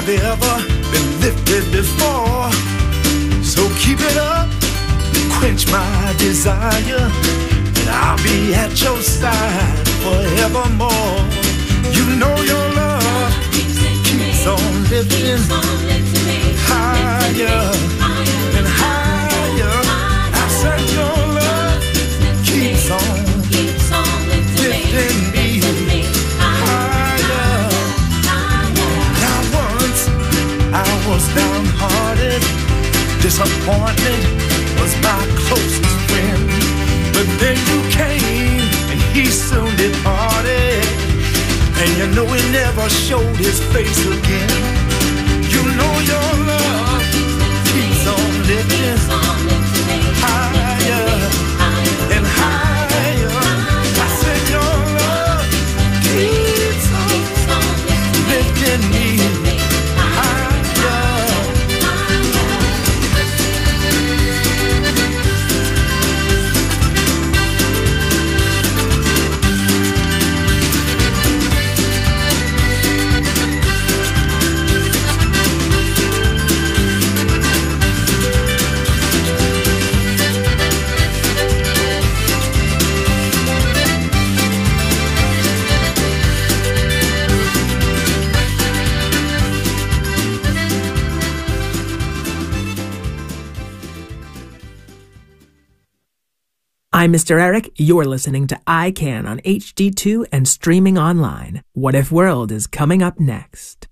have ever been lifted before. So keep it up, quench my desire, and I'll be at your side forevermore. You know your love keeps on lifting higher and higher. I said your love keeps on lifting me higher. Now once I was downhearted, disappointment was my closest friend. But then you came and he soon departed, and you know he never showed his face again. You know your love keeps on lifting higher and higher. I said your love keeps on lifting me higher. I'm Mr. Eric. You're listening to I Can on HD2 and streaming online. What If World is coming up next.